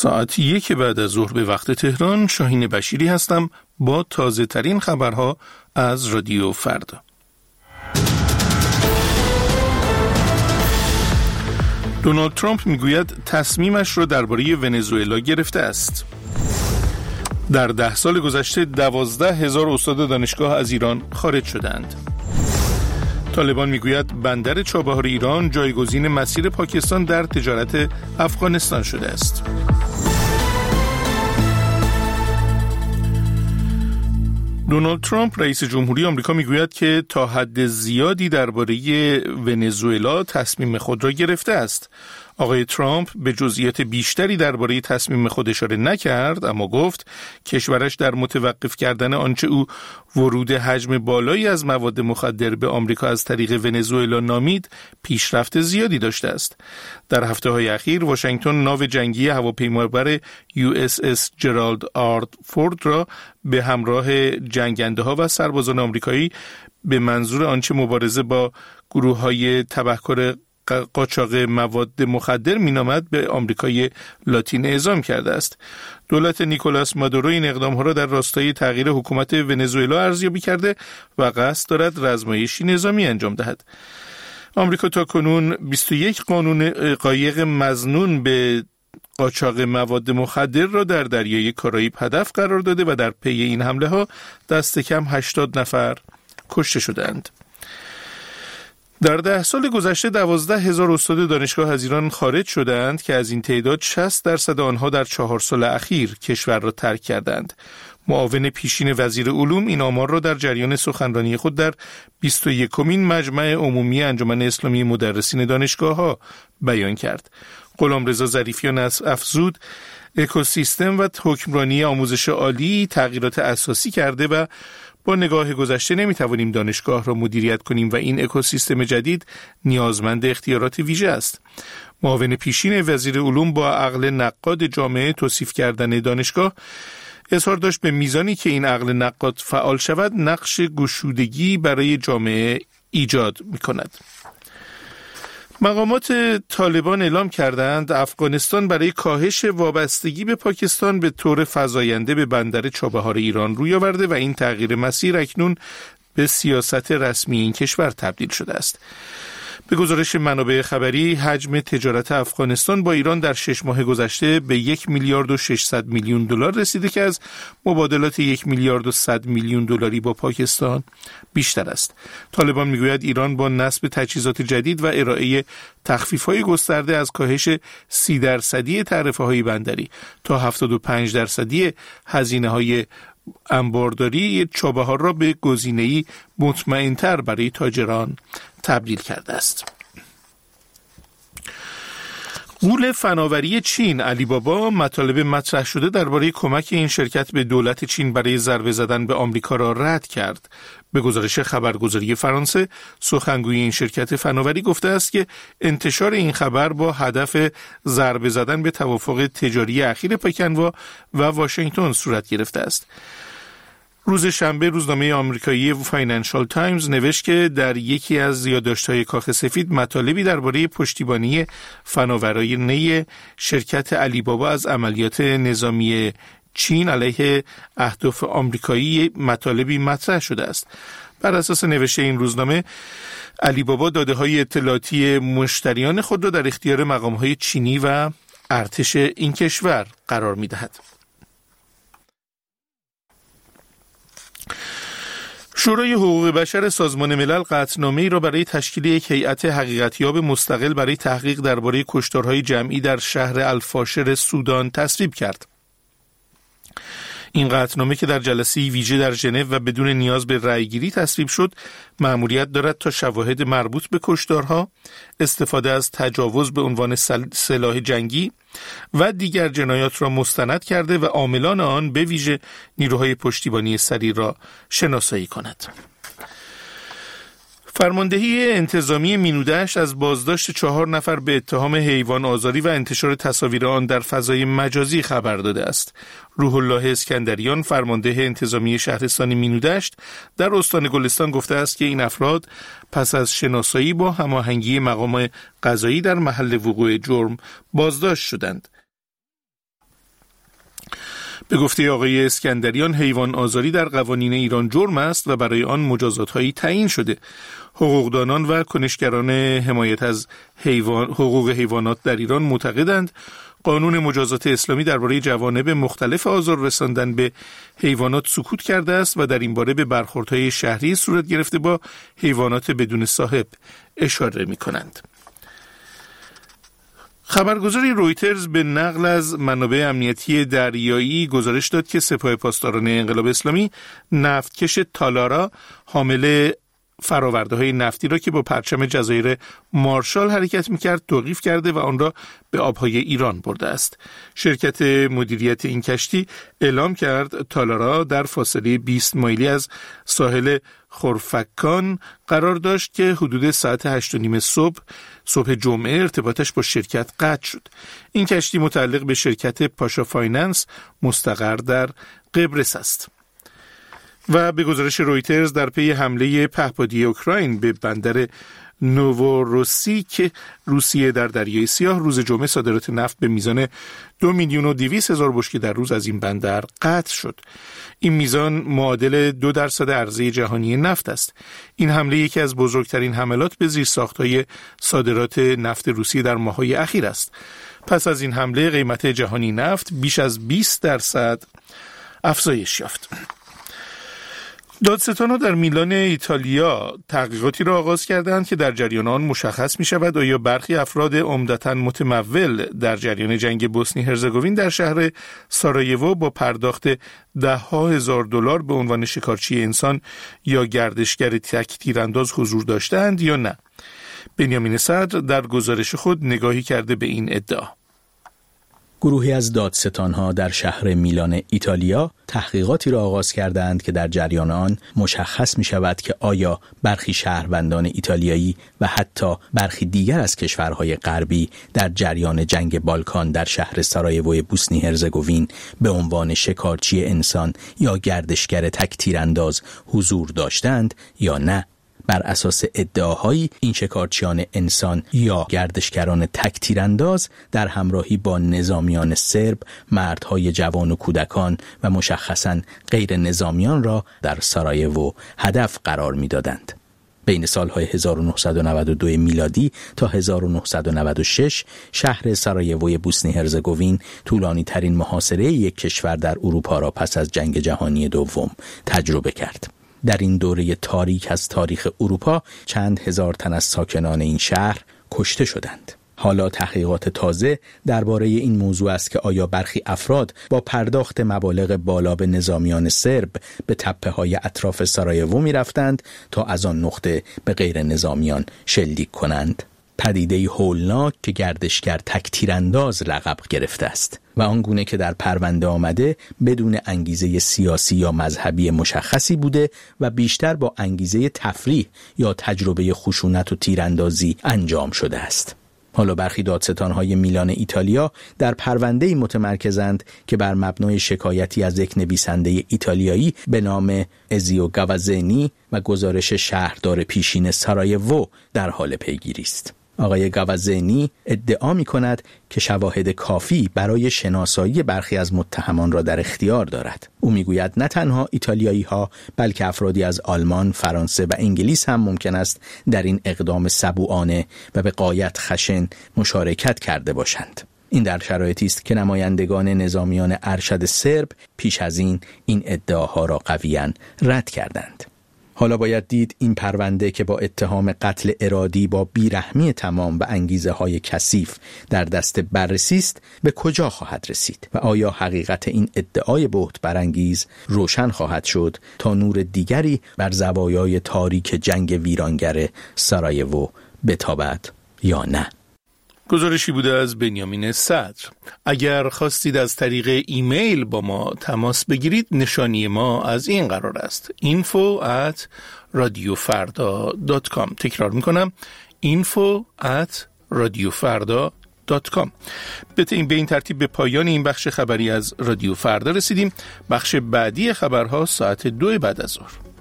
ساعت 1 بعد از ظهر به وقت تهران. شاهین بشیری هستم با تازه ترین خبرها از رادیو فردا. دونالد ترامپ میگوید تصمیمش را درباره ونزوئلا گرفته است. در 10 سال گذشته 12,000 استاد دانشگاه از ایران خارج شدند. طالبان میگوید بندر چابهار ایران جایگزین مسیر پاکستان در تجارت افغانستان شده است. دونالد ترامپ رئیس جمهوری آمریکا میگوید که تا حد زیادی درباره ونزوئلا تصمیم خود را گرفته است. آقای ترامپ به جزئیات بیشتری درباره تصمیم خود اشاره نکرد، اما گفت کشورش در متوقف کردن آنچه او ورود حجم بالایی از مواد مخدر به آمریکا از طریق ونزوئلا نامید پیشرفت زیادی داشته است. در هفته‌های اخیر واشنگتن ناو جنگی هواپیمابر USS جرالد آر فورد را به همراه جنگنده‌ها و سربازان آمریکایی به منظور آنچه مبارزه با گروه‌های تبهکار قاچاق مواد مخدر مینامد به آمریکای لاتین اعزام کرده است. دولت نیکولاس مادورو این اقدام‌ها را در راستای تغییر حکومت ونزوئلا ارزیابی کرده و قصد دارد رزمایشی نظامی انجام دهد. آمریکا تاکنون 21 قانون قایق مظنون به قاچاق مواد مخدر را در دریای کارائیب هدف قرار داده و در پی این حمله ها دست کم 80 نفر کشته شدند. در 10 سال گذشته 12,000 استاد دانشگاه از ایران خارج شدند که از این تعداد 60% آنها در 4 سال اخیر کشور را ترک کردند. معاون پیشین وزیر علوم این آمار را در جریان سخنرانی خود در 21مین مجمع عمومی انجمن اسلامی مدرسین دانشگاه‌ها بیان کرد. غلامرضا ظریفیان افزود اکوسیستم و حکمرانی آموزش عالی تغییرات اساسی کرده و با نگاه گذشته نمیتوانیم دانشگاه را مدیریت کنیم و این اکوسیستم جدید نیازمند اختیارات ویژه است. معاون پیشین وزیر علوم با عقل نقاد جامعه توصیف کردن دانشگاه اظهار داشت به میزانی که این عقل نقاد فعال شود نقش گشودگی برای جامعه ایجاد میکند. مقامات طالبان اعلام کردند افغانستان برای کاهش وابستگی به پاکستان به طور فزاینده به بندر چابهار ایران روی آورده و این تغییر مسیر اکنون به سیاست رسمی این کشور تبدیل شده است. به گزارش منابع خبری حجم تجارت افغانستان با ایران در 6 ماه گذشته به 1,600,000,000 دلار رسیده که از مبادلات 1,100,000,000 دلاری با پاکستان بیشتر است. طالبان میگوید ایران با نصب تجهیزات جدید و ارائه تخفیف‌های گسترده از کاهش 30% تعرفه‌های بندری تا 75% هزینه‌های انبارداری چابهار را به گزینه‌ای مطمئن‌تر برای تاجران تبدیل کرده است. غول فناوری چین علیبابا مطالب مطرح شده درباره کمک این شرکت به دولت چین برای ضربه زدن به آمریکا را رد کرد. به گزارش خبرگزاری فرانسه سخنگوی این شرکت فناوری گفته است که انتشار این خبر با هدف ضربه زدن به توافق تجاری اخیر پکن و واشنگتن صورت گرفته است. روز شنبه روزنامه آمریکایی فاینانشال تایمز نوشت که در یکی از یادداشت‌های کاخ سفید مطالبی درباره پشتیبانی فناورانه شرکت علیبابا از عملیات نظامی چین علیه اهداف آمریکایی مطالبی مطرح شده است. بر اساس نوشته این روزنامه علیبابا داده‌های اطلاعاتی مشتریان خود را در اختیار مقام‌های چینی و ارتش این کشور قرار می‌دهد. شورای حقوق بشر سازمان ملل قطعنامه‌ای را برای تشکیل یک هیئت حقیقتیاب مستقل برای تحقیق درباره کشتارهای جمعی در شهر الفاشر سودان تصویب کرد. این قطعنامه که در جلسه ویژه در ژنو و بدون نیاز به رأیگیری تصویب شد، مأموریت دارد تا شواهد مربوط به کشتارها، استفاده از تجاوز به عنوان سلاح جنگی و دیگر جنایات را مستند کرده و عاملان آن به ویژه نیروهای پشتیبانی سریع را شناسایی کند. فرماندهی انتظامی مینودشت از بازداشت 4 نفر به اتهام حیوان آزاری و انتشار تصاویر آن در فضای مجازی خبر داده است. روح الله اسکندریان فرمانده انتظامی شهرستان مینودشت در استان گلستان گفته است که این افراد پس از شناسایی با هماهنگی مقام قضایی در محل وقوع جرم بازداشت شدند. به گفته آقای اسکندریان حیوان آزاری در قوانین ایران جرم است و برای آن مجازات‌هایی تعیین شده. حقوقدانان و کنشگران حمایت از حقوق حیوانات در ایران معتقدند قانون مجازات اسلامی درباره جوانب مختلف آزار رساندن به حیوانات سکوت کرده است و در این باره به برخوردهای شهری صورت گرفته با حیوانات بدون صاحب اشاره می‌کنند. خبرگزاری رویترز به نقل از منابع امنیتی دریایی گزارش داد که سپاه پاسداران انقلاب اسلامی نفتکش تالارا حامل فرآورده‌های نفتی را که با پرچم جزایر مارشال حرکت می‌کرد توقیف کرده و آن را به آبهای ایران برده است. شرکت مدیریت این کشتی اعلام کرد تالارا در فاصله 20 مایلی از ساحل خرفکان قرار داشت که حدود ساعت 8:30 صبح جمعه ارتباطش با شرکت قطع شد. این کشتی متعلق به شرکت پاشا فایننس مستقر در قبرس است. و به گزارش رویترز در پی حمله پهپادی اوکراین به بندر نووروسیک روسیه در دریای سیاه روز جمعه صادرات نفت به میزان 2,200,000 بشکه در روز از این بندر قطع شد. این میزان معادل 2% عرضه جهانی نفت است. این حمله یکی از بزرگترین حملات به زیرساخت‌های صادرات نفت روسیه در ماه‌های اخیر است. پس از این حمله قیمت جهانی نفت بیش از 20% افزایش یافت. دادستان‌ها در میلان ایتالیا تحقیقاتی را آغاز کردند که در جریان آن مشخص می‌شود آیا برخی افراد عمدتاً متمول در جریان جنگ بوسنی هرزگوین در شهر سارایوو با پرداخت $10,000 به عنوان شکارچی انسان یا گردشگر تک تیرانداز حضور داشتند یا نه. بنیامین صدر در گزارش خود نگاهی کرده به این ادعا. گروهی از دادستان‌ها در شهر میلان ایتالیا تحقیقاتی را آغاز کردند که در جریان آن مشخص می‌شود که آیا برخی شهروندان ایتالیایی و حتی برخی دیگر از کشورهای غربی در جریان جنگ بالکان در شهر سارایوو بوسنی هرزگوین به عنوان شکارچی انسان یا گردشگر تک تیرانداز حضور داشتند یا نه. بر اساس ادعاهایی این شکارچیان انسان یا گردشگران تک تیرانداز در همراهی با نظامیان سرب، مردهای جوان و کودکان و مشخصاً غیر نظامیان را در سارایوو هدف قرار می‌دادند. بین سالهای 1992 میلادی تا 1996 شهر سارایوو بوسنی هرزگوین طولانی ترین محاصره یک کشور در اروپا را پس از جنگ جهانی دوم تجربه کرد. در این دوره تاریک از تاریخ اروپا چند هزار تن از ساکنان این شهر کشته شدند. حالا تحقیقات تازه درباره این موضوع است که آیا برخی افراد با پرداخت مبالغ بالا به نظامیان سرب به تپه‌های اطراف سارایوو می‌رفتند تا از آن نقطه به غیر نظامیان شلیک کنند. پدیده‌ای هولناک که گردشگر تک تیرانداز لقب گرفته است و آنگونه که در پرونده آمده بدون انگیزه سیاسی یا مذهبی مشخصی بوده و بیشتر با انگیزه تفریح یا تجربه خشونت و تیراندازی انجام شده است. حالا برخی دادستان‌های میلان ایتالیا در پرونده‌ای متمرکزند که بر مبنای شکایتی از یک نویسنده ایتالیایی به نام ازیو گاوازینی و گزارش شهردار پیشین سارایوو در حال پیگیری است. آقای گاوازینی ادعا می‌کند که شواهد کافی برای شناسایی برخی از متهمان را در اختیار دارد. او می‌گوید نه تنها ایتالیایی‌ها بلکه افرادی از آلمان، فرانسه و انگلیس هم ممکن است در این اقدام سبوعانه و به غایت خشن مشارکت کرده باشند. این در شرایطی است که نمایندگان نظامیان ارشد سرب پیش از این ادعاها را قویاً رد کردند. حالا باید دید این پرونده که با اتهام قتل ارادی با بیرحمی تمام و انگیزه‌های کثیف در دست بررسی است به کجا خواهد رسید و آیا حقیقت این ادعای بهت برانگیز روشن خواهد شد تا نور دیگری بر زوایای تاریک جنگ ویرانگر سارایوو بتابد یا نه؟ گزارشی بوده از بنیامین صدر. اگر خواستید از طریق ایمیل با ما تماس بگیرید نشانی ما از این قرار است: info@radiofarda.com. تکرار میکنم: info@radiofarda.com. به این ترتیب به پایان این بخش خبری از رادیو فردا رسیدیم. بخش بعدی خبرها ساعت 2 بعد از ظهر.